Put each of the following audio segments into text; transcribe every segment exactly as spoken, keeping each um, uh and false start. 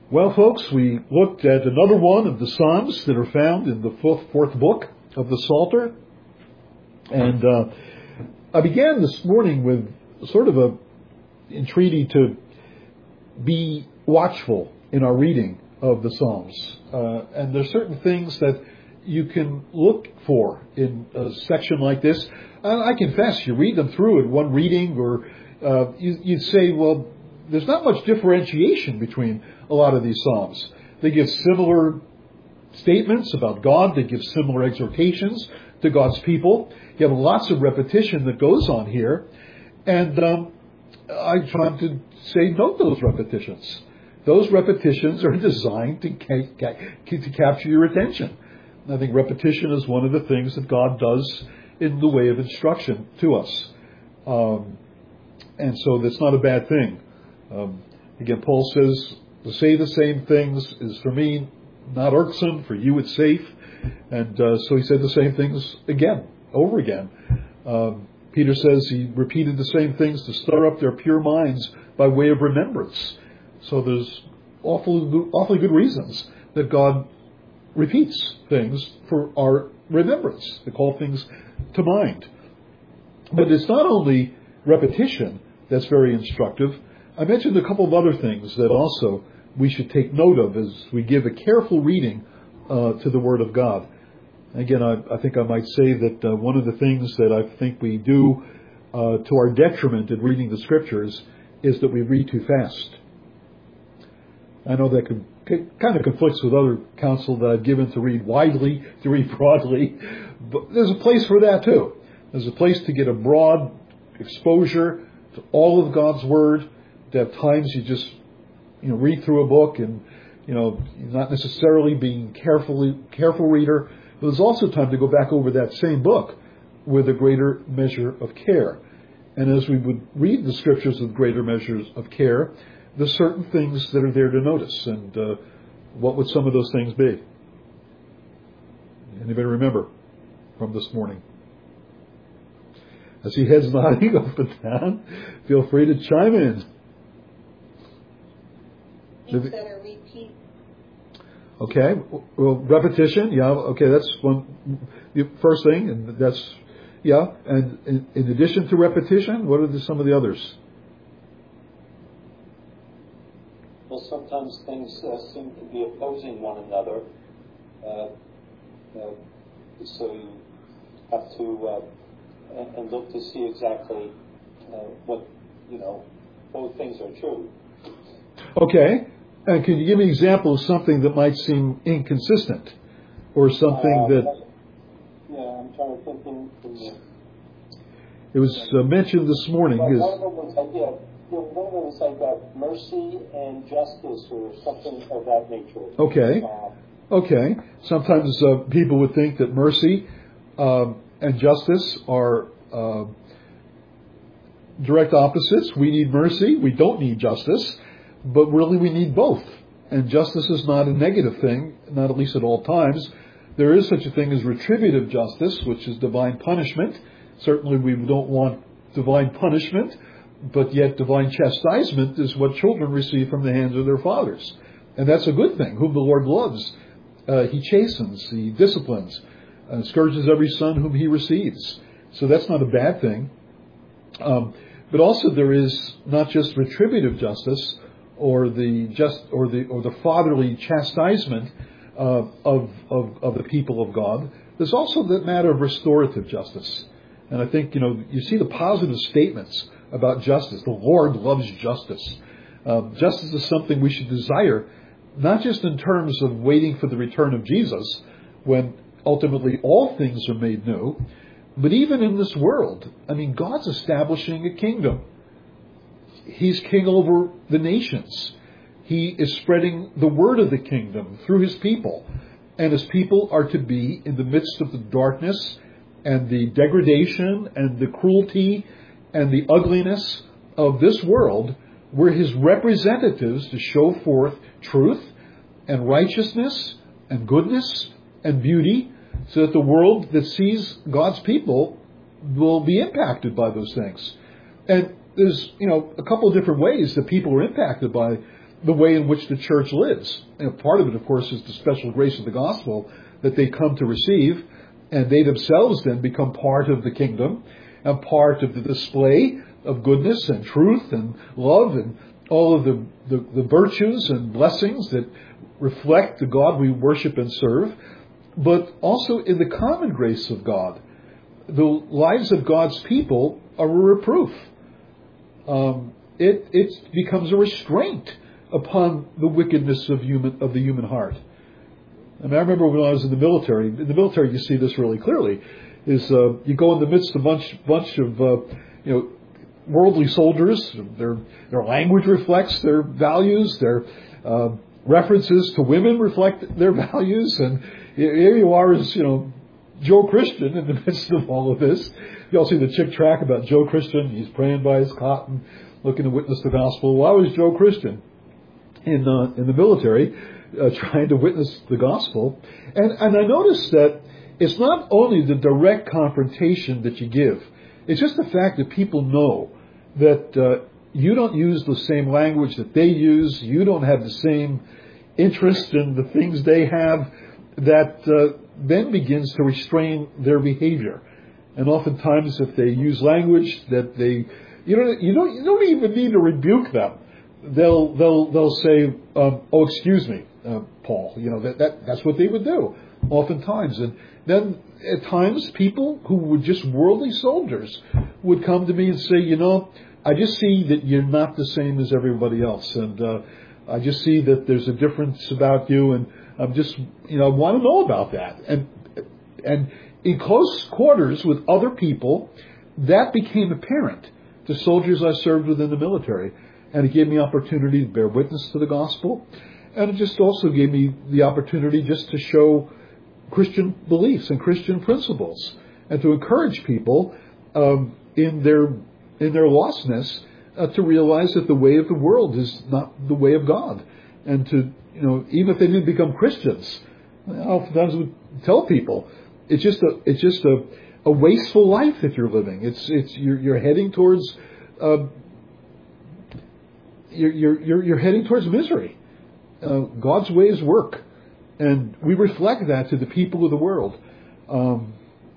Well, folks, we looked at another one of the Psalms that are found in the fourth, fourth book of the Psalter. And uh, I began this morning with sort of a entreaty to be watchful in our reading of the Psalms. Uh, and there's certain things that you can look for in a section like this. And I confess, you read them through in one reading, or uh, you, you'd say, well, there's not much differentiation between a lot of these Psalms. They give similar statements about God. They give similar exhortations to God's people. You have lots of repetition that goes on here. And um, I try to say, note those repetitions. Those repetitions are designed to, ca- ca- to capture your attention. And I think repetition is one of the things that God does in the way of instruction to us. Um, and so that's not a bad thing. Um, again, Paul says, to say the same things is for me not irksome, for you it's safe. And uh, so he said the same things again, over again. Um, Peter says he repeated the same things to stir up their pure minds by way of remembrance. So there's awfully, awfully good reasons that God repeats things for our remembrance, to call things to mind. But it's not only repetition that's very instructive. I mentioned a couple of other things that also we should take note of as we give a careful reading uh, to the Word of God. Again, I, I think I might say that uh, one of the things that I think we do uh, to our detriment in reading the Scriptures is that we read too fast. I know that could, kind of conflicts with other counsel that I've given to read widely, to read broadly, but there's a place for that too. There's a place to get a broad exposure to all of God's Word. To have times you just, you know, read through a book and, you know, not necessarily being carefully careful reader. But there's also time to go back over that same book with a greater measure of care. And as we would read the Scriptures with greater measures of care, there's certain things that are there to notice. And uh, what would some of those things be? Anybody remember from this morning? I see heads nodding up and down. Feel free to chime in. Things that are repeat. Okay, well, repetition, yeah, okay, that's one, the first thing, and that's, yeah, and in, in addition to repetition, what are the, some of the others? Well, sometimes things uh, seem to be opposing one another, uh, uh, so you have to, uh, and, and look to see exactly uh, what, you know, both things are true. Okay. And can you give me an example of something that might seem inconsistent, or something uh, that? Yeah, I'm trying to think. In, in the, it was uh, mentioned this morning. well, is, one of them was like, yeah, one of them was like uh, mercy and justice, or something of that nature. Okay. Uh, okay. Sometimes uh, people would think that mercy um, and justice are uh, direct opposites. We need mercy. We don't need justice. But really we need both. And justice is not a negative thing, not at least at all times. There is such a thing as retributive justice, which is divine punishment. Certainly we don't want divine punishment, but yet divine chastisement is what children receive from the hands of their fathers. And that's a good thing. Whom the Lord loves, uh, He chastens, He disciplines, and scourges every son whom He receives. So that's not a bad thing. Um, but also there is not just retributive justice, or the just or the or the fatherly chastisement uh, of, of of the people of God. There's also the matter of restorative justice, and I think you know you see the positive statements about justice. The Lord loves justice. Um, justice is something we should desire, not just in terms of waiting for the return of Jesus, when ultimately all things are made new, but even in this world. I mean, God's establishing a kingdom. He's king over the nations. He is spreading the word of the kingdom through His people. And His people are to be in the midst of the darkness and the degradation and the cruelty and the ugliness of this world. We're His representatives to show forth truth and righteousness and goodness and beauty, so that the world that sees God's people will be impacted by those things. And there's, you know, a couple of different ways that people are impacted by the way in which the church lives. You know, part of it, of course, is the special grace of the gospel that they come to receive, and they themselves then become part of the kingdom and part of the display of goodness and truth and love and all of the, the, the virtues and blessings that reflect the God we worship and serve. But also in the common grace of God, the lives of God's people are a reproof. Um, it, it becomes a restraint upon the wickedness of human of the human heart. I mean, I remember when I was in the military. In the military, you see this really clearly. Is uh, you go in the midst of a bunch bunch of uh, you know worldly soldiers. Their their language reflects their values. Their uh, references to women reflect their values. And here you are as you know Joe Christian in the midst of all of this. You all see the chick track about Joe Christian. He's praying by his cot and looking to witness the gospel. Why was Joe Christian in uh, in the military? Uh, trying to witness the gospel. And, and I noticed that it's not only the direct confrontation that you give, it's just the fact that people know that uh, you don't use the same language that they use, you don't have the same interest in the things they have, that uh, then begins to restrain their behavior. And oftentimes if they use language that they, you don't, you don't, you don't even need to rebuke them. They'll, they'll, they'll say, um, oh, excuse me, uh, Paul, you know, that, that, that's what they would do oftentimes. And then at times people who were just worldly soldiers would come to me and say, you know, I just see that you're not the same as everybody else. And, uh, I just see that there's a difference about you. And I'm just, you know, I want to know about that. And, and in close quarters with other people, that became apparent to soldiers I served with in the military. And it gave me opportunity to bear witness to the gospel. And it just also gave me the opportunity just to show Christian beliefs and Christian principles. And to encourage people um, in their in their lostness uh, to realize that the way of the world is not the way of God. And to, you know, even if they didn't become Christians, I oftentimes would tell people, it's just a it's just a, a wasteful life that you're living. It's it's you're, you're heading towards uh, You're, you're, you're, you're heading towards misery. Uh, God's ways work. And we reflect that to the people of the world. Um,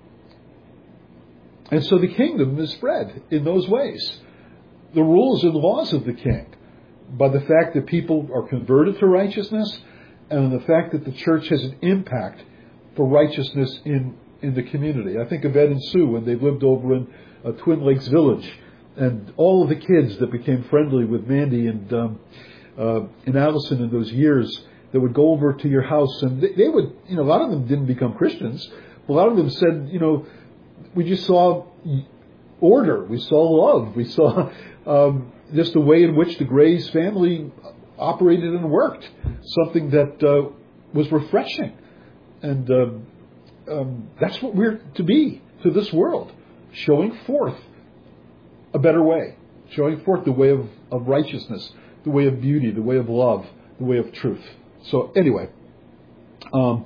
and so the kingdom is spread in those ways. The rules and laws of the king, by the fact that people are converted to righteousness, and the fact that the church has an impact for righteousness in, in the community. I think of Ed and Sue when they lived over in uh, Twin Lakes Village. And all of the kids that became friendly with Mandy and um, uh, and Allison in those years that would go over to your house, and they, they would, you know, a lot of them didn't become Christians. A lot of them said, you know, we just saw order, we saw love, we saw um, just the way in which the Gray's family operated and worked, something that uh, was refreshing. And um, um, that's what we're to be to this world, showing forth a better way, showing forth the way of, of righteousness, the way of beauty, the way of love, the way of truth. So anyway, um,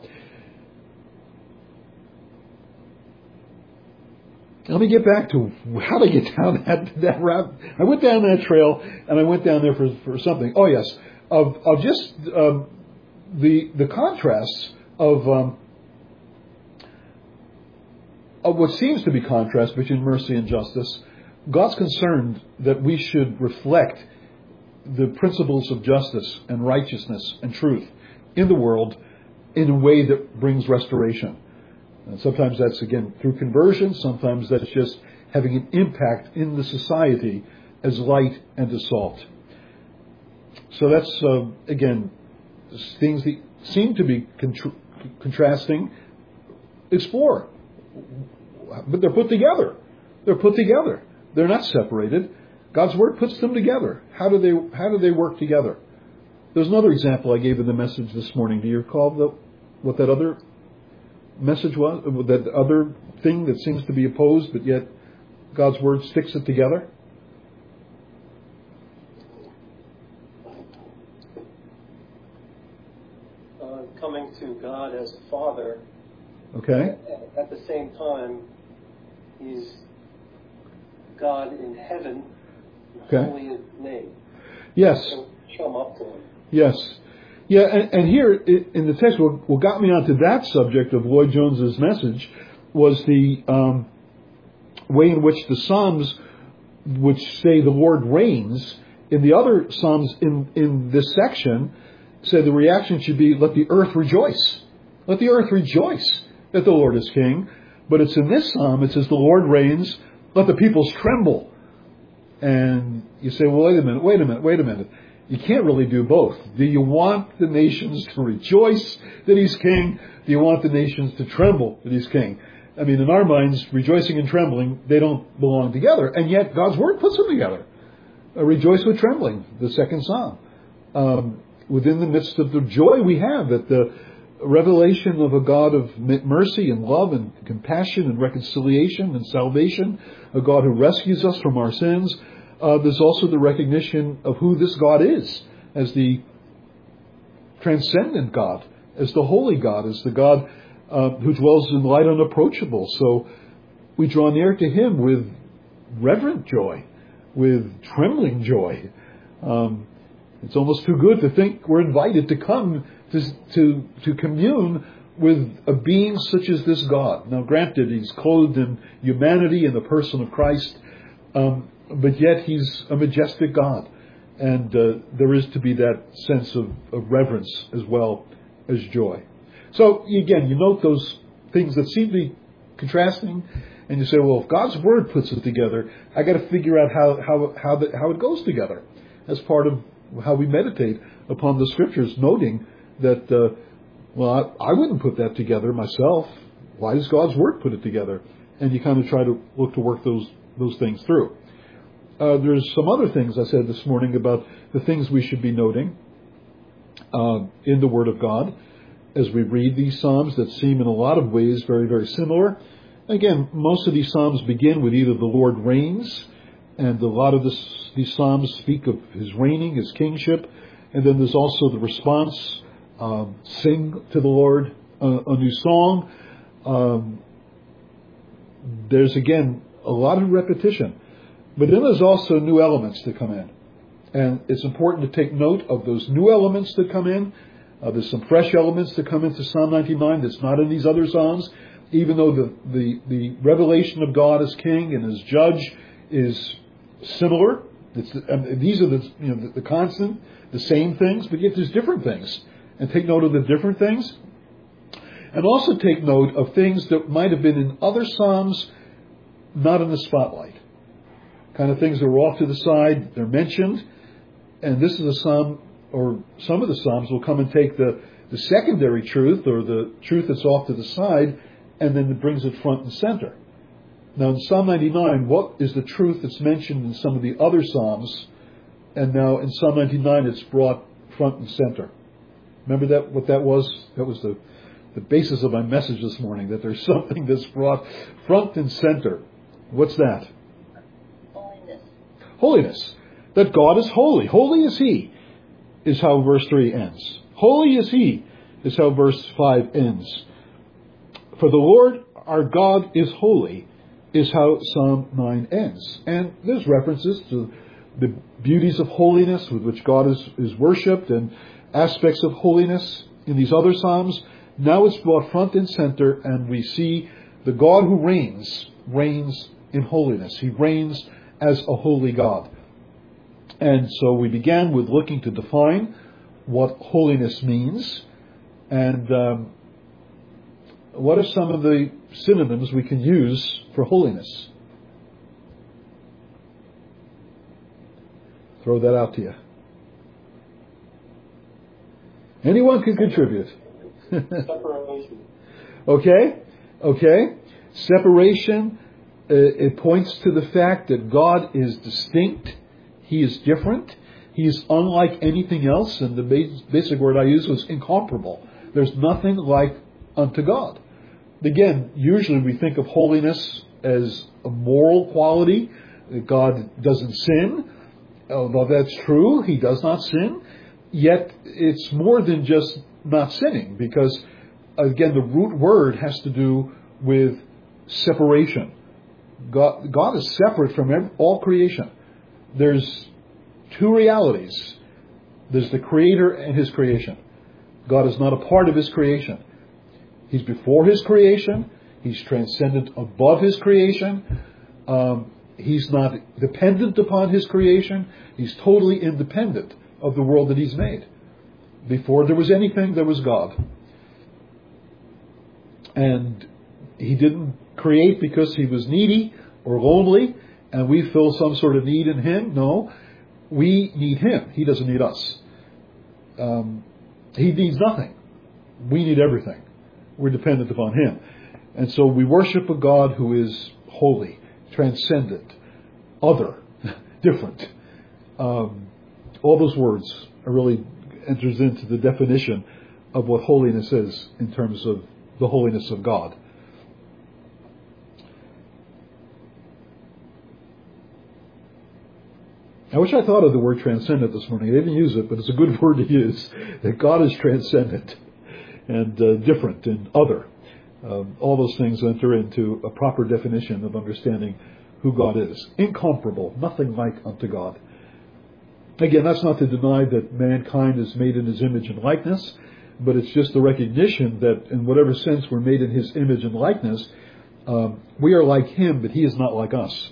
let me get back to how to get down that, that route. I went down that trail, and I went down there for, for something. Oh yes, of, of just um, the the contrasts of um, of what seems to be contrast between mercy and justice. God's concerned that we should reflect the principles of justice and righteousness and truth in the world in a way that brings restoration. And sometimes that's, again, through conversion. Sometimes that's just having an impact in the society as light and as salt. So that's, uh, again, things that seem to be contra- contrasting. Explore. But they're put together. They're put together. They're not separated. God's Word puts them together. How do they how do they work together? There's another example I gave in the message this morning. Do you recall the, what that other message was? That other thing that seems to be opposed, but yet God's Word sticks it together? Uh, coming to God as a Father. Okay. At, at the same time, He's God in heaven, Okay. holy His name. Yes. So chum up to him. Yes. Yeah, and, and here in the text, what, what got me onto that subject of Lloyd Jones's message was the um, way in which the Psalms, which say the Lord reigns, in the other Psalms in, in this section, say the reaction should be, let the earth rejoice. Let the earth rejoice that the Lord is king. But it's in this Psalm, it says the Lord reigns, let the peoples tremble. And you say, well, wait a minute, wait a minute, wait a minute. You can't really do both. Do you want the nations to rejoice that he's king? Do you want the nations to tremble that he's king? I mean, in our minds, rejoicing and trembling, they don't belong together. And yet, God's Word puts them together. Uh, rejoice with trembling, the second Psalm. Um, within the midst of the joy we have at the revelation of a God of mercy and love and compassion and reconciliation and salvation, a God who rescues us from our sins, uh, there's also the recognition of who this God is as the transcendent God, as the holy God, as the God uh, who dwells in light unapproachable. So we draw near to him with reverent joy, with trembling joy. Um, it's almost too good to think we're invited to come to, to, to commune with a being such as this God. Now, granted, he's clothed in humanity in the person of Christ, um, but yet he's a majestic God. And uh, there is to be that sense of, of reverence as well as joy. So, again, you note those things that seem to be contrasting, and you say, well, if God's Word puts it together, I got to figure out how how how, the, how it goes together as part of how we meditate upon the Scriptures, noting that, uh, well, I, I wouldn't put that together myself. Why does God's Word put it together? And you kind of try to look to work those those things through. Uh, there's some other things I said this morning about the things we should be noting uh, in the Word of God as we read these Psalms that seem in a lot of ways very, very similar. Again, most of these Psalms begin with either the Lord reigns, and a lot of this, these Psalms speak of his reigning, his kingship, and then there's also the response, um, sing to the Lord uh, a new song. Um, there's, again, a lot of repetition. But then there's also new elements that come in. And it's important to take note of those new elements that come in. Uh, there's some fresh elements that come into Psalm ninety-nine that's not in these other Psalms. Even though the, the, the revelation of God as King and as Judge is similar. It's the, and these are the, you know, the, the constant, the same things, but yet there's different things. And take note of the different things. And also take note of things that might have been in other Psalms, not in the spotlight. Kind of things that are off to the side, they're mentioned. And this is a Psalm, or some of the Psalms will come and take the, the secondary truth, or the truth that's off to the side, and then it brings it front and center. Now in Psalm ninety-nine, what is the truth that's mentioned in some of the other Psalms? And now in Psalm ninety-nine, it's brought front and center. Remember that what that was? That was the, the basis of my message this morning, that there's something that's brought front and center. What's that? Holiness. Holiness. That God is holy. Holy is he, is how verse three ends. Holy is he, is how verse five ends. For the Lord our God is holy, is how Psalm nine ends. And there's references to the beauties of holiness with which God is, is worshipped, and aspects of holiness in these other Psalms. Now it's brought front and center, and we see the God who reigns, reigns in holiness. He reigns as a holy God. And so we began with looking to define what holiness means, and um, what are some of the synonyms we can use for holiness? Throw that out to you. Anyone can contribute. Separation. Okay? Okay? Separation, uh, it points to the fact that God is distinct. He is different. He is unlike anything else. And the basic word I used was incomparable. There's nothing like unto God. Again, usually we think of holiness as a moral quality. That God doesn't sin. Although that's true, he does not sin. Yet it's more than just not sinning, because again, the root word has to do with separation. God, God is separate from every, all creation. There's two realities. There's the Creator and His creation. God is not a part of His creation. He's before His creation. He's transcendent above His creation. Um, he's not dependent upon His creation. He's totally independent of the world that He's made. Before there was anything, there was God. And He didn't create because He was needy or lonely, and we fill some sort of need in Him. No, we need Him. He doesn't need us. Um, he needs nothing. We need everything. We're dependent upon Him. And so we worship a God who is holy, transcendent, other, different. Um, all those words are really enters into the definition of what holiness is in terms of the holiness of God. I wish I thought of the word transcendent this morning. I didn't use it, but it's a good word to use. That God is transcendent and uh, different and other. Um, all those things enter into a proper definition of understanding who God is. Incomparable, nothing like unto God. Again, that's not to deny that mankind is made in His image and likeness, but it's just the recognition that in whatever sense we're made in His image and likeness, um, we are like Him, but He is not like us.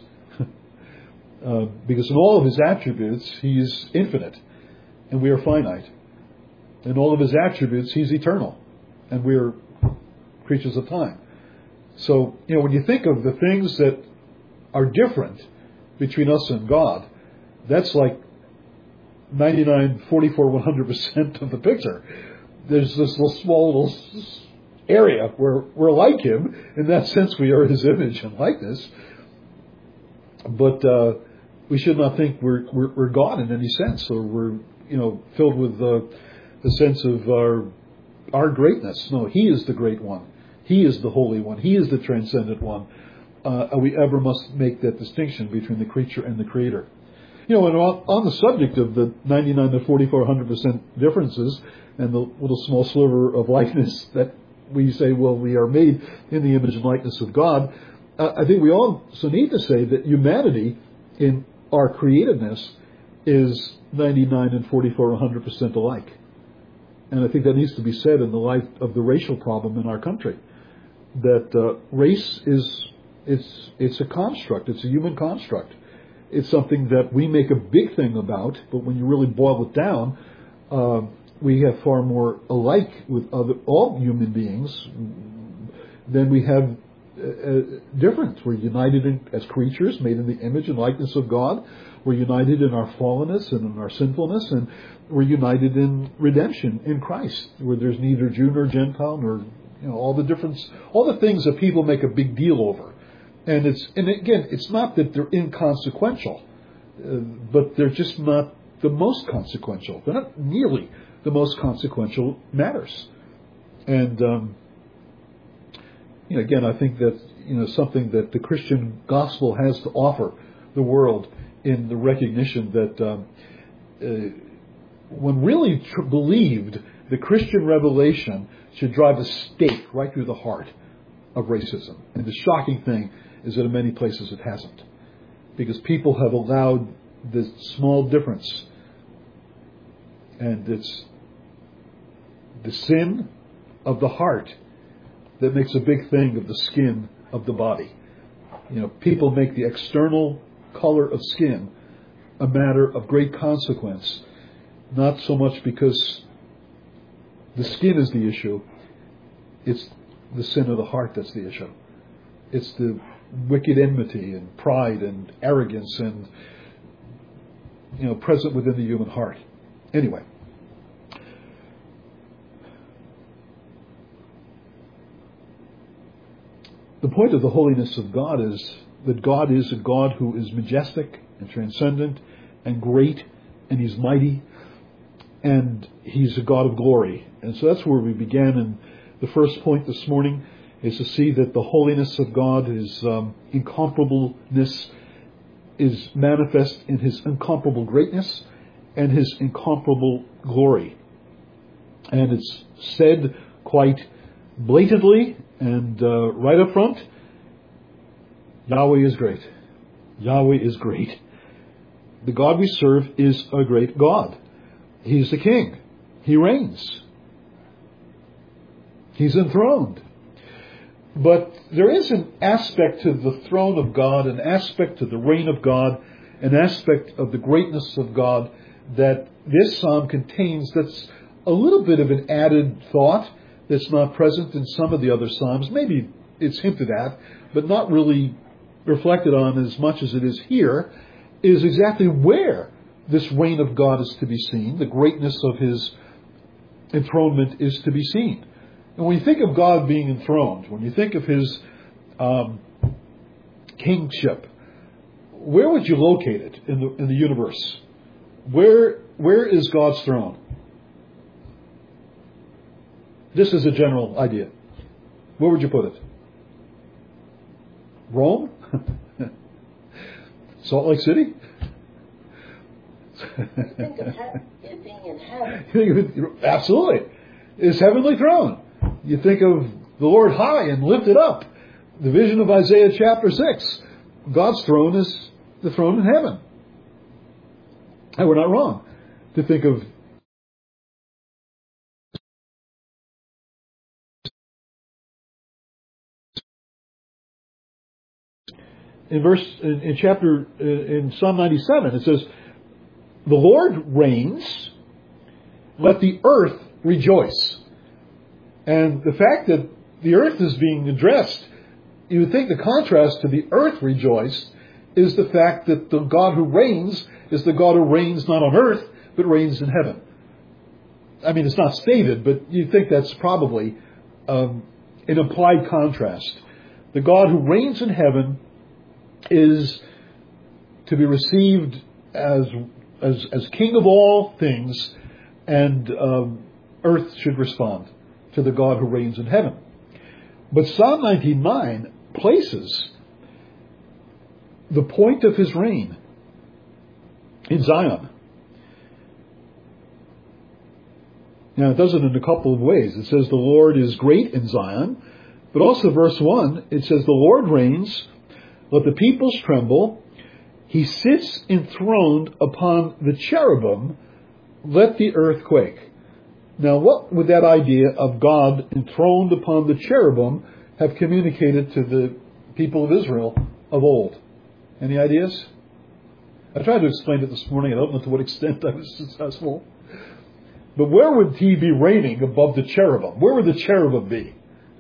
uh, because in all of His attributes, He is infinite, and we are finite. In all of His attributes, He's eternal, and we are creatures of time. So, you know, when you think of the things that are different between us and God, that's like ninety-nine, forty-four, one hundred percent of the picture. There's this little small little area where we're like Him. In that sense, we are His image and likeness. But uh, we should not think we're, we're we're God in any sense, or we're you know filled with uh, the sense of our our greatness. No, He is the great one. He is the holy one. He is the transcendent one. Uh, and we ever must make that distinction between the creature and the Creator. You know, and on, on the subject of the ninety-nine to forty-four, one hundred percent differences and the little small sliver of likeness that we say, well, we are made in the image and likeness of God, uh, I think we also need to say that humanity in our creativeness is ninety-nine and forty-four, one hundred percent alike. And I think that needs to be said in the light of the racial problem in our country. That uh, race is it's it's a construct. It's a human construct. It's something that we make a big thing about, but when you really boil it down, uh, we have far more alike with other all human beings than we have uh, different. We're united in, as creatures made in the image and likeness of God. We're united in our fallenness and in our sinfulness, and we're united in redemption in Christ, where there's neither Jew nor Gentile, nor you know all the difference, all the things that people make a big deal over. And it's and again, it's not that they're inconsequential, uh, but they're just not the most consequential. They're not nearly the most consequential matters. And um, you know, again, I think that you know something that the Christian gospel has to offer the world in the recognition that um, uh, when really tr- believed, the Christian revelation should drive a stake right through the heart of racism. And the shocking thing is that in many places it hasn't. Because people have allowed this small difference. And it's the sin of the heart that makes a big thing of the skin of the body. You know, people make the external color of skin a matter of great consequence. Not so much because the skin is the issue. It's the sin of the heart that's the issue. It's the wicked enmity and pride and arrogance and, you know, present within the human heart. Anyway. The point of the holiness of God is that God is a God who is majestic and transcendent and great, and He's mighty, and He's a God of glory. And so that's where we began in the first point this morning, is to see that the holiness of God, His um, incomparableness, is manifest in His incomparable greatness and His incomparable glory. And it's said quite blatantly and uh, right up front, Yahweh is great. Yahweh is great. The God we serve is a great God. He's the king. He reigns. He's enthroned. But there is an aspect to the throne of God, an aspect to the reign of God, an aspect of the greatness of God that this psalm contains that's a little bit of an added thought that's not present in some of the other psalms. Maybe it's hinted at, but not really reflected on as much as it is here, is exactly where this reign of God is to be seen, the greatness of his enthronement is to be seen. And when you think of God being enthroned, when you think of his um, kingship, where would you locate it in the in the universe? Where where is God's throne? This is a general idea. Where would you put it? Rome? Salt Lake City? You think of he- it being in heaven. Absolutely. His heavenly throne. You think of the Lord high and lifted up. The vision of Isaiah chapter six. God's throne is the throne in heaven. And we're not wrong to think of in verse in, in chapter in Psalm ninety-seven it says, "The Lord reigns, let the earth rejoice." And the fact that the earth is being addressed, you would think the contrast to the earth rejoice is the fact that the God who reigns is the God who reigns not on earth, but reigns in heaven. I mean, it's not stated, but you'd think that's probably um, an implied contrast. The God who reigns in heaven is to be received as as, as king of all things, and um, earth should respond to the God who reigns in heaven. But Psalm ninety-nine places the point of his reign in Zion. Now, it does it in a couple of ways. It says the Lord is great in Zion, but also verse one, it says the Lord reigns, let the peoples tremble. He sits enthroned upon the cherubim, let the earth quake. Now, what would that idea of God enthroned upon the cherubim have communicated to the people of Israel of old? Any ideas? I tried to explain it this morning. I don't know to what extent I was successful. But where would he be reigning above the cherubim? Where would the cherubim be?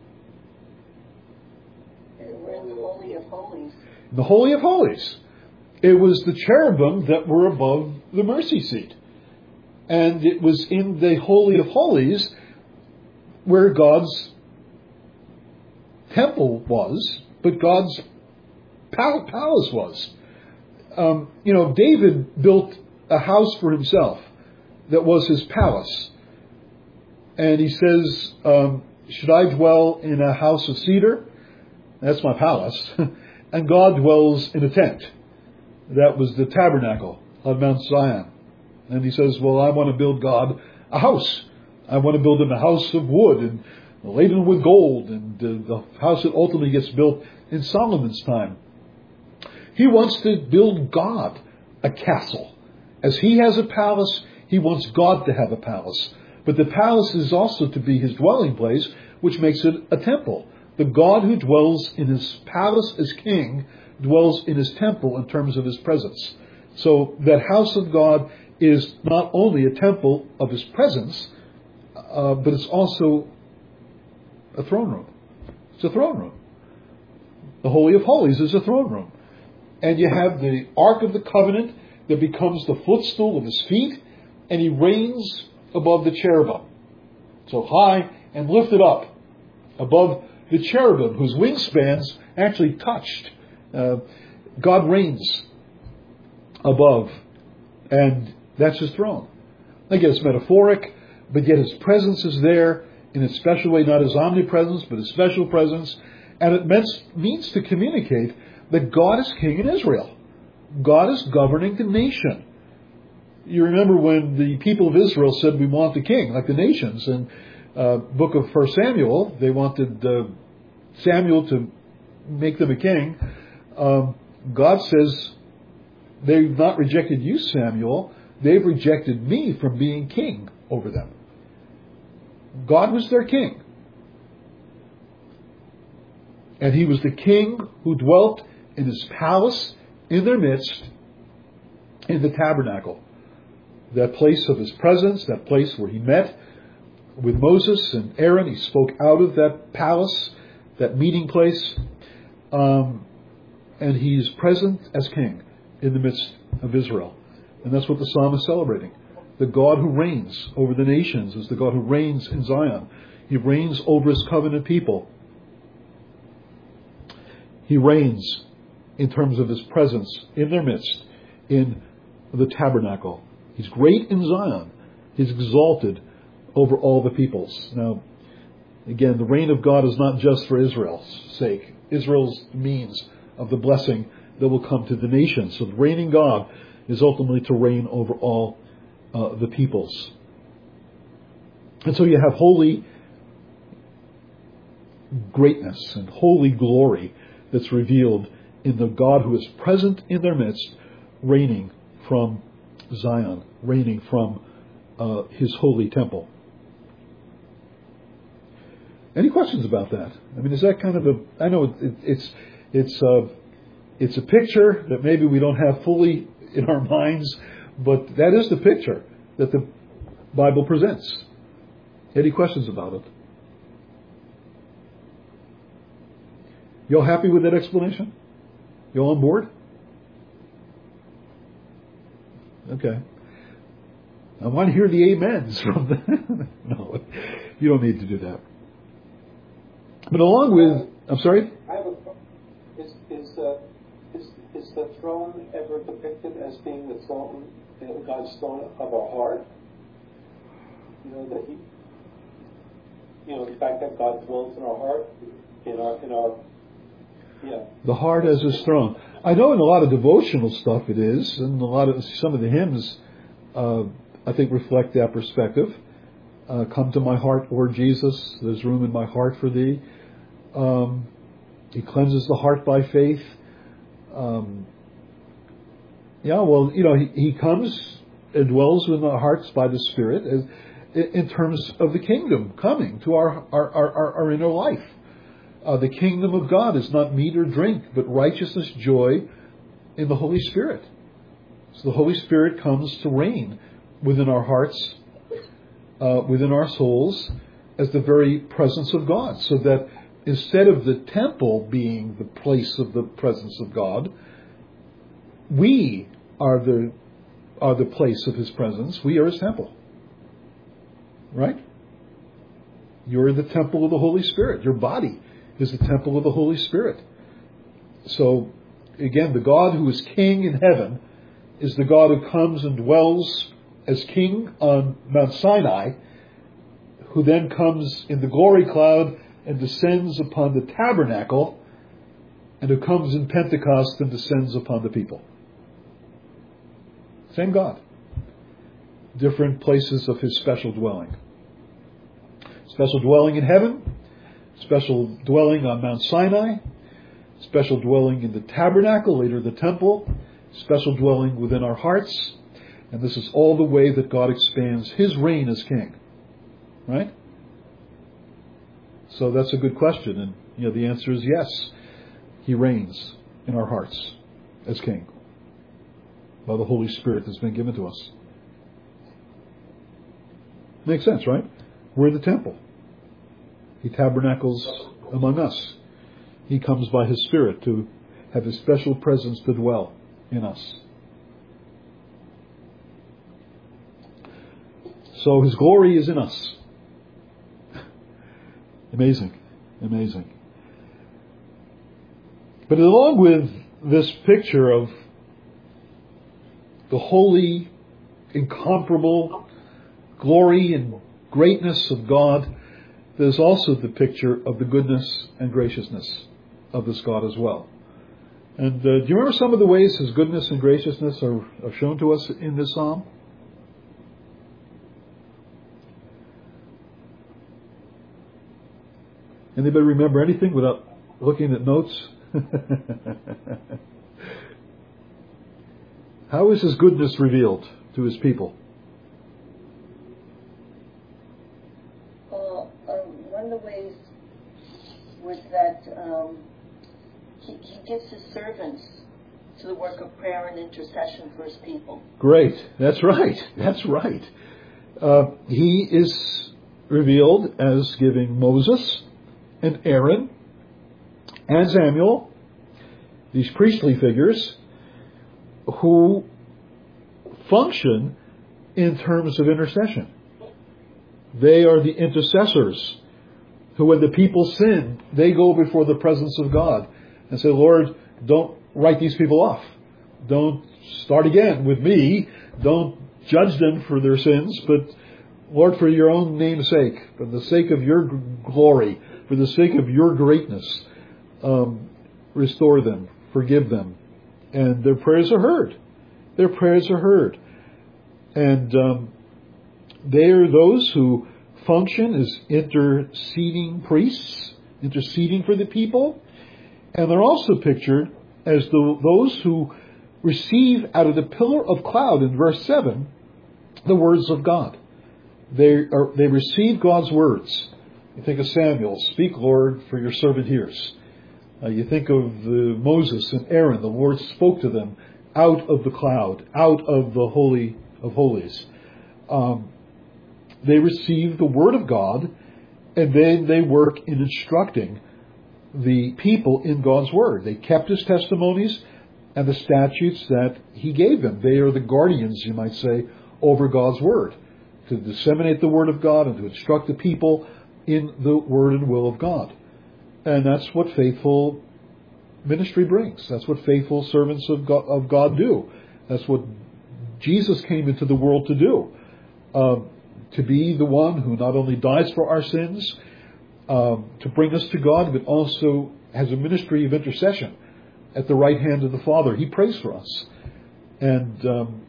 We're in the Holy of Holies. In the Holy of Holies. It was the cherubim that were above the mercy seat. And it was in the Holy of Holies where God's temple was, but God's pal- palace was. Um, you know, David built a house for himself that was his palace. And he says, um, should I dwell in a house of cedar? That's my palace. And God dwells in a tent. That was the tabernacle on Mount Zion. And he says, well, I want to build God a house. I want to build him a house of wood and laden with gold. And uh, the house that ultimately gets built in Solomon's time. He wants to build God a castle. As he has a palace, he wants God to have a palace. But the palace is also to be his dwelling place, which makes it a temple. The God who dwells in his palace as king dwells in his temple in terms of his presence. So that house of God is not only a temple of his presence, uh, but it's also a throne room. It's a throne room. The Holy of Holies is a throne room. And you have the Ark of the Covenant that becomes the footstool of his feet, and he reigns above the cherubim. So high and lifted up above the cherubim, whose wingspans actually touched. Uh, God reigns above, and that's his throne. Again, it's metaphoric, but yet his presence is there in a special way, not his omnipresence, but his special presence. And it means, means to communicate that God is king in Israel. God is governing the nation. You remember when the people of Israel said, we want a king, like the nations. In uh, book of First Samuel, they wanted uh, Samuel to make them a king. Um, God says, they've not rejected you, Samuel. they've rejected me from being king over them. God was their king. And he was the king who dwelt in his palace in their midst, in the tabernacle. That place of his presence, that place where he met with Moses and Aaron. He spoke out of that palace, that meeting place. Um, and he's present as king in the midst of Israel. And that's what the psalm is celebrating. The God who reigns over the nations is the God who reigns in Zion. He reigns over his covenant people. He reigns in terms of his presence in their midst, in the tabernacle. He's great in Zion. He's exalted over all the peoples. Now, again, the reign of God is not just for Israel's sake. Israel's means of the blessing that will come to the nations. So the reigning God is ultimately to reign over all uh, the peoples. And so you have holy greatness and holy glory that's revealed in the God who is present in their midst, reigning from Zion, reigning from uh, his holy temple. Any questions about that? I mean, is that kind of a? I know it, it, it's it's uh, it's a picture that maybe we don't have fully in our minds, but that is the picture that the Bible presents. Any questions about it? Y'all happy with that explanation? Y'all on board? Okay. I want to hear the amens from the... No, you don't need to do that. But along with... I'm sorry? I have a... Is, is, uh, is, is the throne ever depicted as being the throne, you know, God's throne of our heart? You know, that he... You know, the fact that God dwells in our heart, in our... In our yeah. The heart as his throne. I know in a lot of devotional stuff it is, and a lot of some of the hymns, uh, I think, reflect that perspective. Uh, Come to my heart, Lord Jesus. There's room in my heart for thee. Um, he cleanses the heart by faith. Um, yeah, well, you know, he, he comes and dwells in our hearts by the Spirit as, in terms of the kingdom coming to our our, our, our inner life. Uh, the kingdom of God is not meat or drink, but righteousness, joy in the Holy Spirit. So the Holy Spirit comes to reign within our hearts, uh, within our souls, as the very presence of God. So that instead of the temple being the place of the presence of God, we are the are the place of his presence. We are his temple. Right? You're the temple of the Holy Spirit. Your body is the temple of the Holy Spirit. So, again, the God who is king in heaven is the God who comes and dwells as king on Mount Sinai, who then comes in the glory cloud and descends upon the tabernacle, and who comes in Pentecost and descends upon the people. Same God. Different places of his special dwelling. Special dwelling in heaven, special dwelling on Mount Sinai, special dwelling in the tabernacle, later the temple, special dwelling within our hearts. And this is all the way that God expands his reign as king. Right? So that's a good question. And you know, the answer is yes. He reigns in our hearts as king by the Holy Spirit that's been given to us. Makes sense, right? We're the temple. He tabernacles among us. He comes by his Spirit to have his special presence to dwell in us. So his glory is in us. Amazing. Amazing. But along with this picture of the holy, incomparable glory and greatness of God, there's also the picture of the goodness and graciousness of this God as well. And uh, do you remember some of the ways his goodness and graciousness are, are shown to us in this psalm? Anybody remember anything without looking at notes? How is his goodness revealed to His people? Well, um, one of the ways was that um, he, he gives His servants to the work of prayer and intercession for His people. Great. That's right. That's right. Uh, he is revealed as giving Moses and Aaron and Samuel, these priestly figures, who function in terms of intercession. They are the intercessors who, when the people sin, they go before the presence of God and say, Lord, don't write these people off. Don't start again with me. Don't judge them for their sins, but Lord, for your own name's sake, for the sake of your glory, for the sake of your greatness, um, restore them, forgive them. And their prayers are heard. Their prayers are heard. And um, they are those who function as interceding priests, interceding for the people. And they're also pictured as the, those who receive out of the pillar of cloud in verse seven the words of God. They are, they receive God's words. You think of Samuel, speak, Lord, for your servant hears. Uh, you think of the Moses and Aaron, the Lord spoke to them out of the cloud, out of the Holy of Holies. Um, they receive the word of God, and then they work in instructing the people in God's word. They kept His testimonies and the statutes that He gave them. They are the guardians, you might say, over God's word, to disseminate the word of God and to instruct the people in the word and will of God. And that's what faithful ministry brings. That's what faithful servants of God, of God do. That's what Jesus came into the world to do. Um, to be the one who not only dies for our sins, um, to bring us to God, but also has a ministry of intercession at the right hand of the Father. He prays for us. And um,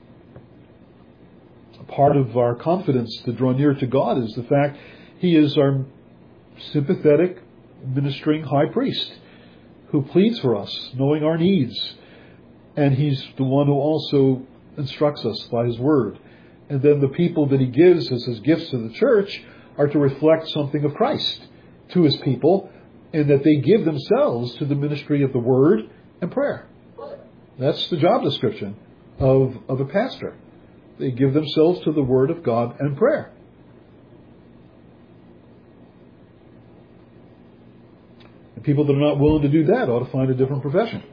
part of our confidence to draw near to God is the fact He is our sympathetic, ministering high priest who pleads for us, knowing our needs. And He's the one who also instructs us by His word. And then the people that He gives as His gifts to the church are to reflect something of Christ to His people, and that they give themselves to the ministry of the word and prayer. That's the job description of, of a pastor. They give themselves to the word of God and prayer. And people that are not willing to do that ought to find a different profession.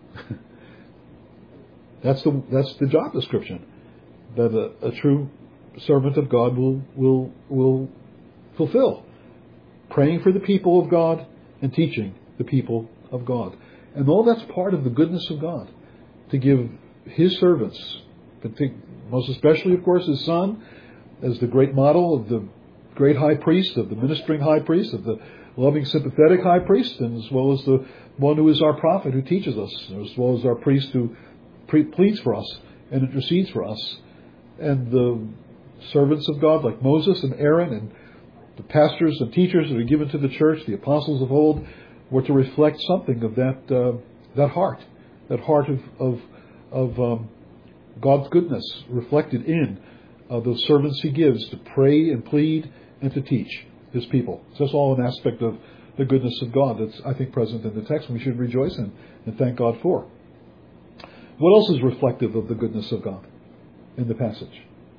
That's the that's the job description that a, a true servant of God will will will fulfill. Praying for the people of God and teaching the people of God. And all that's part of the goodness of God, to give His servants, most especially, of course, His Son, as the great model of the great high priest, of the ministering high priest, of the loving, sympathetic high priest, and as well as the one who is our prophet, who teaches us, as well as our priest who pre- pleads for us and intercedes for us. And the servants of God like Moses and Aaron and the pastors and teachers that are given to the church, the apostles of old, were to reflect something of that uh, that heart, that heart of of, of um, God's goodness reflected in uh, the servants He gives to pray and plead and to teach His people. So that's all an aspect of the goodness of God that's, I think, present in the text, and we should rejoice in and thank God for. What else is reflective of the goodness of God in the passage?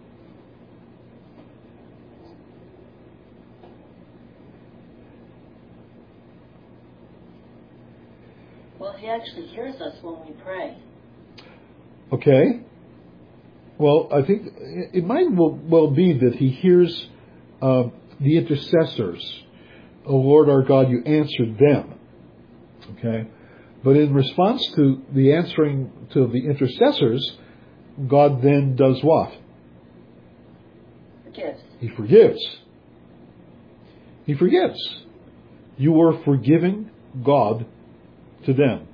Well, He actually hears us when we pray. Okay. Well, I think it might well be that He hears uh, the intercessors. O Lord our God, you answered them. Okay. But in response to the answering to the intercessors, God then does what? Forgives. He forgives. He forgives. You are forgiving God to them.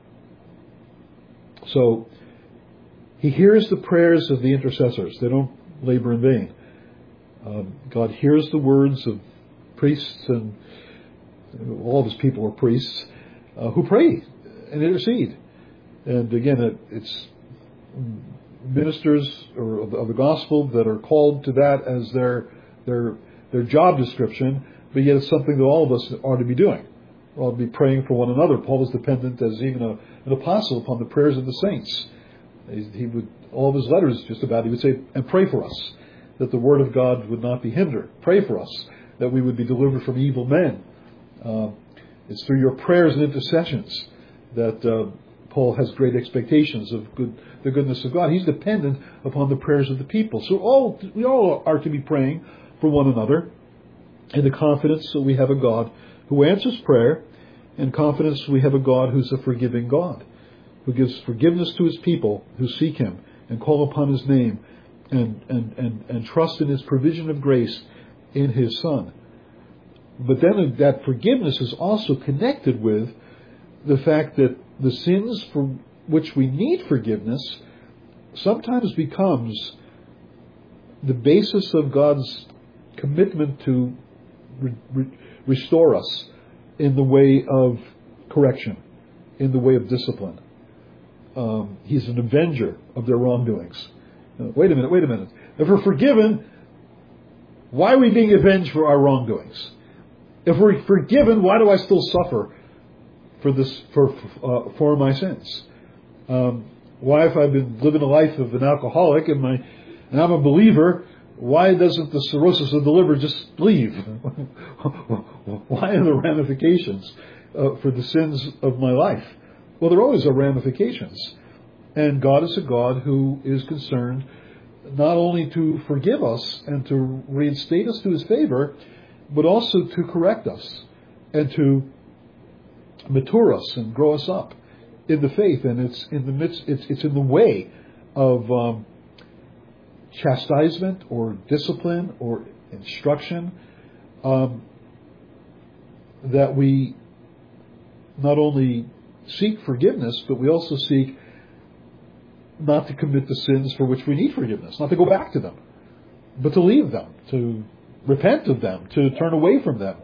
So He hears the prayers of the intercessors. They don't labor in vain. Um, God hears the words of priests, and all of His people are priests, uh, who pray and intercede. And again, it, it's ministers or of the, of the gospel that are called to that as their their their job description, but yet it's something that all of us ought to be doing. We ought to be praying for one another. Paul was dependent as even a, an apostle upon the prayers of the saints. He, he would, all of his letters just about, he would say, and pray for us, that the word of God would not be hindered. Pray for us, that we would be delivered from evil men. Uh, it's through your prayers and intercessions that uh, Paul has great expectations of good, the goodness of God. He's dependent upon the prayers of the people. So all we all are to be praying for one another in the confidence that we have a God who answers prayer, and confidence we have a God who's a forgiving God, who gives forgiveness to his people who seek him and call upon his name and, and, and, and trust in his provision of grace in his Son. But then that forgiveness is also connected with the fact that the sins for which we need forgiveness sometimes becomes the basis of God's commitment to re- re- restore us in the way of correction, in the way of discipline. Um, he's an avenger of their wrongdoings. Uh, wait a minute, wait a minute. If we're forgiven, why are we being avenged for our wrongdoings? If we're forgiven, why do I still suffer for this for uh, for my sins? Um, why, if I've been living a life of an alcoholic and my and I'm a believer, why doesn't the cirrhosis of the liver just leave? Why are the ramifications uh, for the sins of my life? Well, there always are ramifications. And God is a God who is concerned not only to forgive us and to reinstate us to his favor, but also to correct us and to mature us and grow us up in the faith. And it's in the midst, it's, it's in the way of um, chastisement or discipline or instruction um, that we not only seek forgiveness, but we also seek not to commit the sins for which we need forgiveness, not to go back to them, but to leave them, to repent of them, to turn away from them.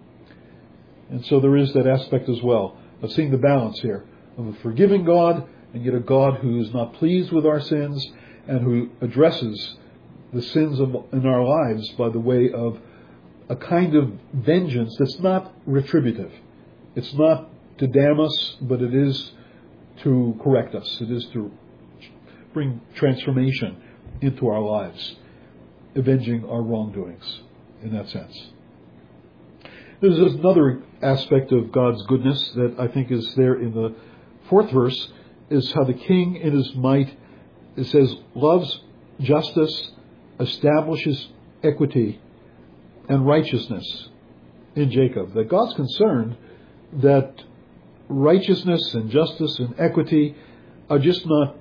And so there is that aspect as well of seeing the balance here of a forgiving God and yet a God who is not pleased with our sins and who addresses the sins of, in our lives by the way of a kind of vengeance that's not retributive. It's not to damn us, but it is to correct us. It is to bring transformation into our lives, avenging our wrongdoings in that sense. There's another aspect of God's goodness that I think is there in the fourth verse, is how the king in his might, it says, loves justice, establishes equity and righteousness in Jacob. That God's concerned that righteousness and justice and equity are just not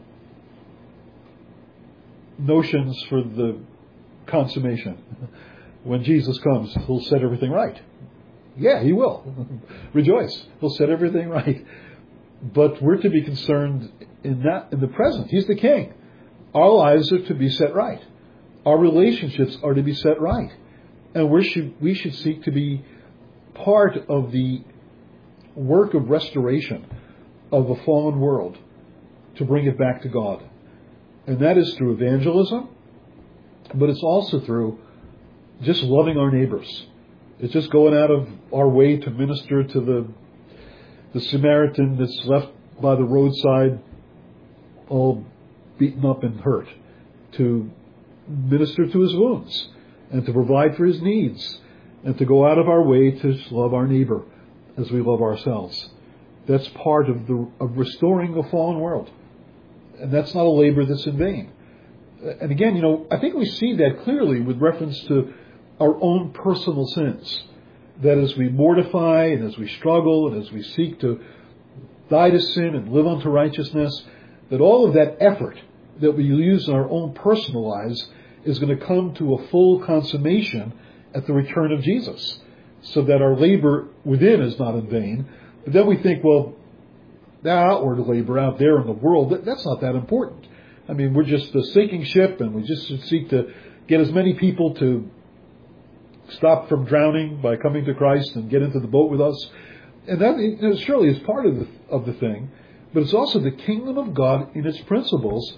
notions for the consummation. When Jesus comes, he'll set everything right. Yeah, he will. Rejoice. He'll set everything right. But we're to be concerned in that, in the present. He's the king. Our lives are to be set right. Our relationships are to be set right. And we should, we should seek to be part of the work of restoration of a fallen world to bring it back to God. And that is through evangelism, but it's also through just loving our neighbors. It's just going out of our way to minister to the the Samaritan that's left by the roadside all beaten up and hurt, to minister to his wounds and to provide for his needs and to go out of our way to love our neighbor as we love ourselves. That's part of the of restoring a fallen world. And that's not a labor that's in vain. And again, you know, I think we see that clearly with reference to our own personal sins. That as we mortify and as we struggle and as we seek to die to sin and live unto righteousness, that all of that effort that we use in our own personal lives is going to come to a full consummation at the return of Jesus. So that our labor within is not in vain. But then we think, well, that outward labor out there in the world, that, that's not that important. I mean, we're just a sinking ship and we just should seek to get as many people to stop from drowning by coming to Christ and get into the boat with us. And that you know, surely is part of the, of the thing. But it's also the kingdom of God in its principles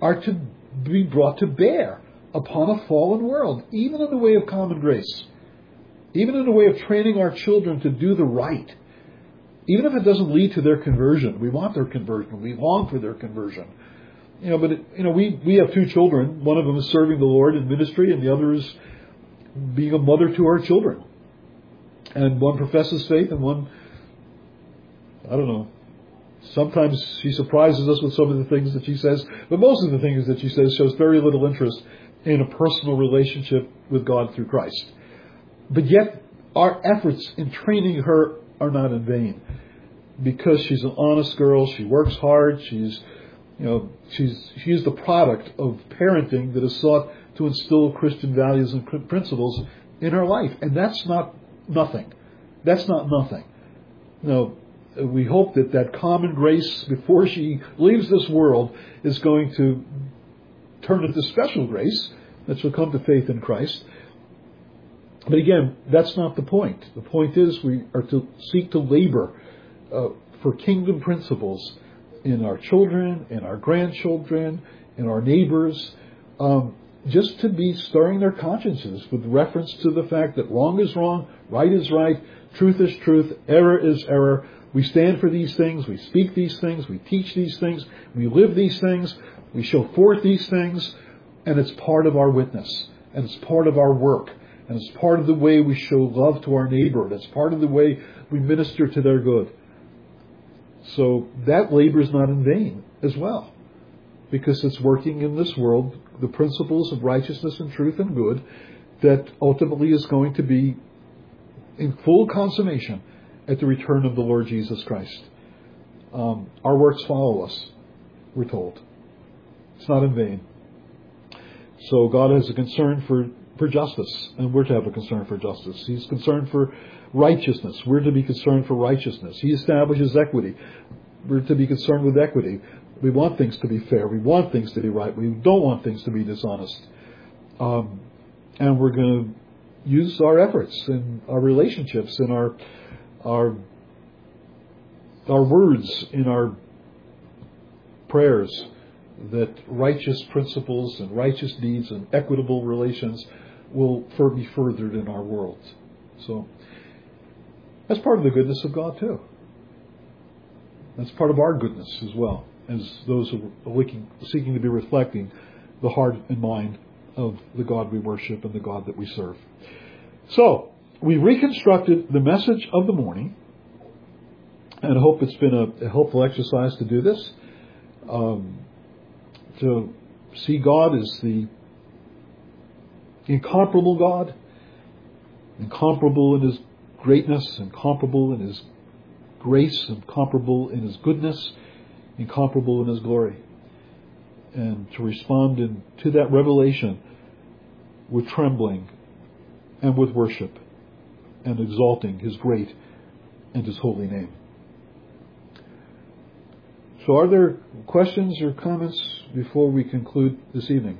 are to be brought to bear upon a fallen world, even in the way of common grace, even in the way of training our children to do the right, even if it doesn't lead to their conversion. We want their conversion. We long for their conversion. You know, but it, you know, we, we have two children. One of them is serving the Lord in ministry, and the other is being a mother to our children. And one professes faith, and one, I don't know, sometimes she surprises us with some of the things that she says, but most of the things that she says shows very little interest in a personal relationship with God through Christ. But yet, our efforts in training her are not in vain, because she's an honest girl. She works hard. She's, you know, she's she's the product of parenting that has sought to instill Christian values and principles in her life, and that's not nothing. That's not nothing. You know, we hope that that common grace before she leaves this world is going to turn into special grace that she'll come to faith in Christ. But again, that's not the point. The point is we are to seek to labor uh, for kingdom principles in our children, in our grandchildren, in our neighbors, um, just to be stirring their consciences with reference to the fact that wrong is wrong, right is right, truth is truth, error is error. We stand for these things, we speak these things, we teach these things, we live these things, we show forth these things, and it's part of our witness, and it's part of our work, and it's part of the way we show love to our neighbor, and it's part of the way we minister to their good. So that labor is not in vain as well, because it's working in this world the principles of righteousness and truth and good that ultimately is going to be in full consummation at the return of the Lord Jesus Christ. Um, our works follow us, we're told. It's not in vain. So God has a concern for, for justice, and we're to have a concern for justice. He's concerned for righteousness. We're to be concerned for righteousness. He establishes equity. We're to be concerned with equity. We want things to be fair. We want things to be right. We don't want things to be dishonest. Um, and we're going to use our efforts and our relationships and our our our words in our prayers that righteous principles and righteous deeds and equitable relations will be furthered in our world. So that's part of the goodness of God too. That's part of our goodness as well, as those who are looking, seeking to be reflecting the heart and mind of the God we worship and the God that we serve. So, we reconstructed the message of the morning, and I hope it's been a, a helpful exercise to do this. Um, to see God as the incomparable God, incomparable in His greatness, incomparable in His grace, incomparable in His goodness, incomparable in His glory. And to respond in, to that revelation with trembling and with worship and exalting His great and His holy name. So are there questions or comments before we conclude this evening?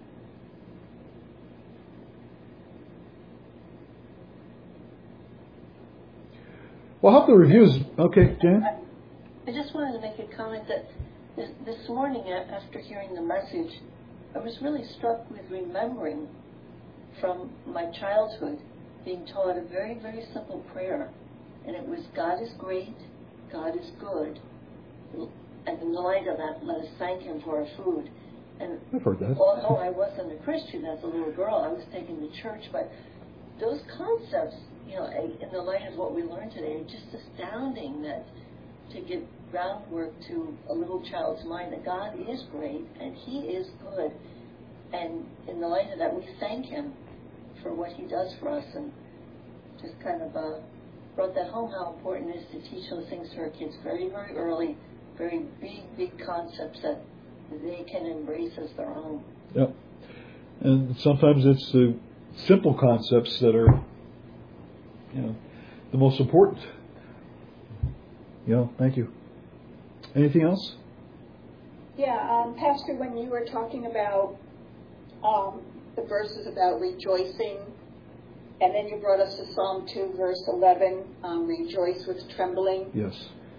Well, I hope the reviews... Okay, Jan? I just wanted to make a comment that this, this morning, after hearing the message, I was really struck with remembering from my childhood being taught a very, very simple prayer. And it was, God is great, God is good. And in the light of that, let us thank Him for our food. And I've heard that. Although I wasn't a Christian as a little girl, I was taken to church, but those concepts, you know, in the light of what we learned today, are just astounding, that to give groundwork to a little child's mind that God is great and He is good. And in the light of that, we thank Him for what He does for us, and just kind of uh, brought that home, how important it is to teach those things to our kids very, very early, very big, big concepts that they can embrace as their own. Yep. And sometimes it's the simple concepts that are, you know, the most important. You know, thank you. Anything else? Yeah, um, Pastor, when you were talking about um, the verses about rejoicing, and then you brought us to Psalm two, verse eleven, um, rejoice with trembling. Yes.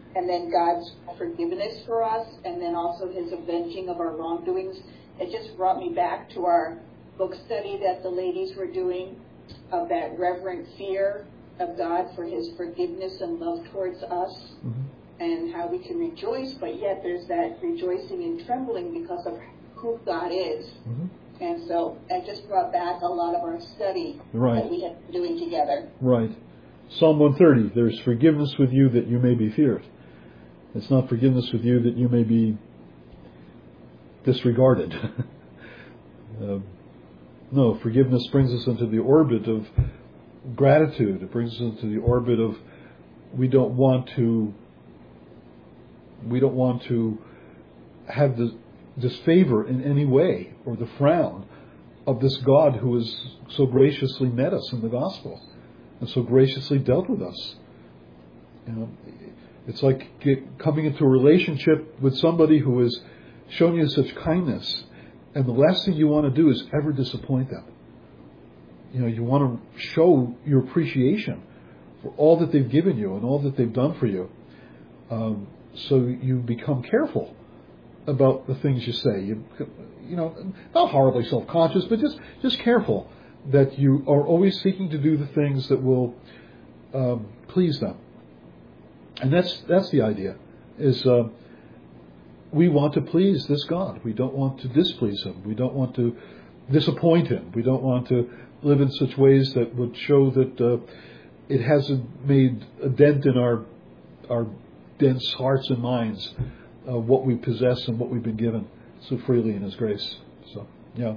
and then God's forgiveness for us, and then also his avenging of our wrongdoings. It just brought me back to our book study that the ladies were doing of that reverent fear of God for his forgiveness and love towards us, mm-hmm. and how we can rejoice, but yet there's that rejoicing and trembling because of who God is. Mm-hmm. And so that just brought back a lot of our study right. that we had been doing together. Right. Psalm one thirty, there's forgiveness with you that you may be feared. It's not forgiveness with you that you may be disregarded. uh, no, forgiveness brings us into the orbit of gratitude. It brings us into the orbit of we don't want to we don't want to have the disfavor in any way or the frown of this God who has so graciously met us in the gospel and so graciously dealt with us. You know, it's like get, coming into a relationship with somebody who has shown you such kindness, and the last thing you want to do is ever disappoint them. You know, you want to show your appreciation for all that they've given you and all that they've done for you. Um, so you become careful about the things you say. You, you know, not horribly self-conscious, but just, just careful that you are always seeking to do the things that will um, please them. And that's that's the idea. Is uh, we want to please this God. We don't want to displease him. We don't want to disappoint him. We don't want to live in such ways that would show that uh, it hasn't made a dent in our our dense hearts and minds. Uh, what we possess and what we've been given so freely in his grace. So, yeah.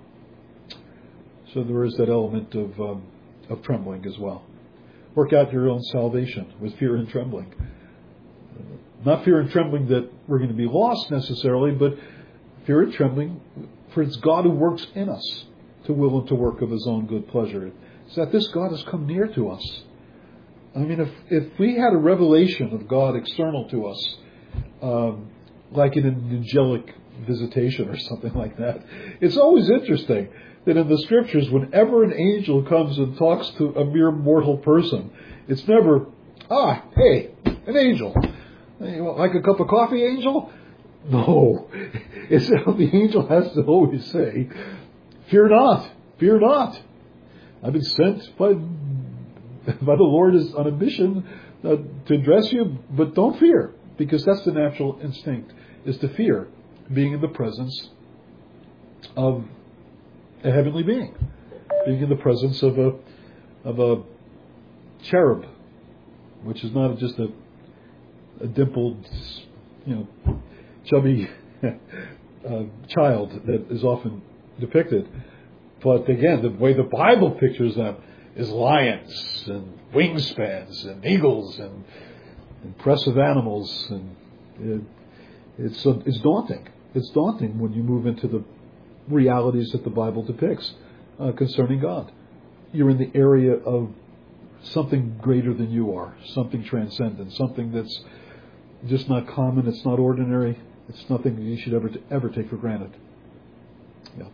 So there is that element of um, of trembling as well. Work out your own salvation with fear and trembling. Not fear and trembling that we're going to be lost necessarily, but fear and trembling for it's God who works in us to will and to work of his own good pleasure. It's that this God has come near to us. I mean, if if we had a revelation of God external to us, Um, like in an angelic visitation or something like that. It's always interesting that in the scriptures, whenever an angel comes and talks to a mere mortal person, it's never, ah, hey, an angel. You want like a cup of coffee, angel? No. It's the angel has to always say, fear not, fear not. I've been sent by, by the Lord as on a mission uh, to address you, but don't fear. Because that's the natural instinct, is to fear being in the presence of a heavenly being, being in the presence of a of a cherub, which is not just a, a dimpled, you know, chubby uh, child that is often depicted. But again, the way the Bible pictures them is lions and wingspans and eagles and impressive animals, and it, it's uh, it's daunting. It's daunting when you move into the realities that the Bible depicts uh, concerning God. You're in the area of something greater than you are, something transcendent, something that's just not common. It's not ordinary. It's nothing that you should ever ever take for granted. Yeah.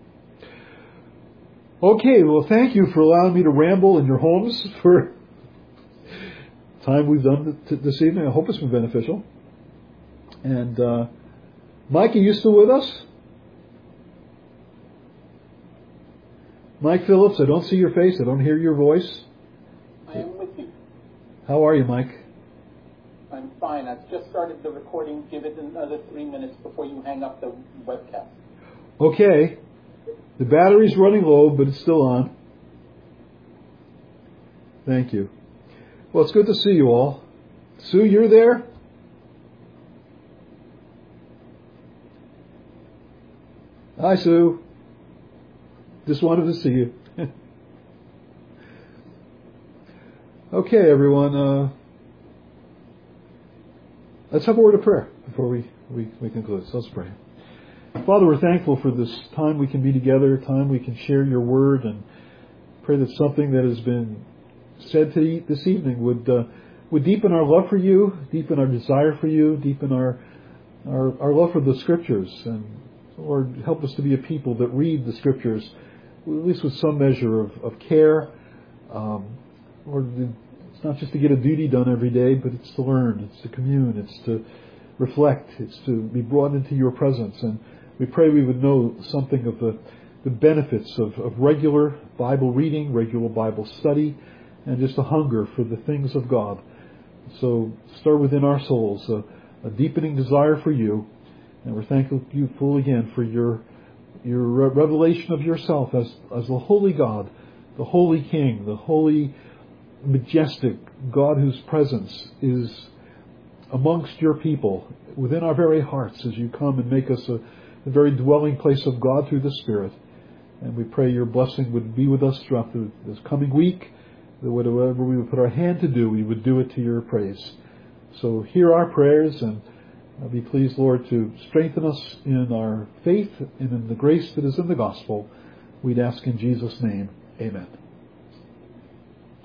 Okay. Well, thank you for allowing me to ramble in your homes for time we've done this evening. I hope it's been beneficial. And uh, Mike, are you still with us? Mike Phillips, I don't see your face. I don't hear your voice. I am with you. How are you, Mike? I'm fine. I've just started the recording. Give it another three minutes before you hang up the webcast. Okay. The battery's running low, but it's still on. Thank you. Well, it's good to see you all. Sue, you're there? Hi, Sue. Just wanted to see you. Okay, everyone. Uh, let's have a word of prayer before we, we, we conclude. So let's pray. Father, we're thankful for this time we can be together, time we can share your word, and pray that something that has been said to this evening would uh, would deepen our love for you, deepen our desire for you, deepen our our, our love for the Scriptures, and Lord, help us to be a people that read the Scriptures, at least with some measure of, of care. Um, Lord, It's not just to get a duty done every day, but it's to learn, it's to commune, it's to reflect, it's to be brought into your presence. And we pray we would know something of the, the benefits of, of regular Bible reading, regular Bible study, and just a hunger for the things of God. So stir within our souls a, a deepening desire for you. And we're thankful again for your your revelation of yourself as, as the holy God, the holy King, the holy, majestic God whose presence is amongst your people, within our very hearts as you come and make us a, a very dwelling place of God through the Spirit. And we pray your blessing would be with us throughout the, this coming week, that whatever we would put our hand to do, we would do it to your praise. So hear our prayers, and Uh, be pleased, Lord, to strengthen us in our faith and in the grace that is in the gospel. We'd ask in Jesus' name. Amen.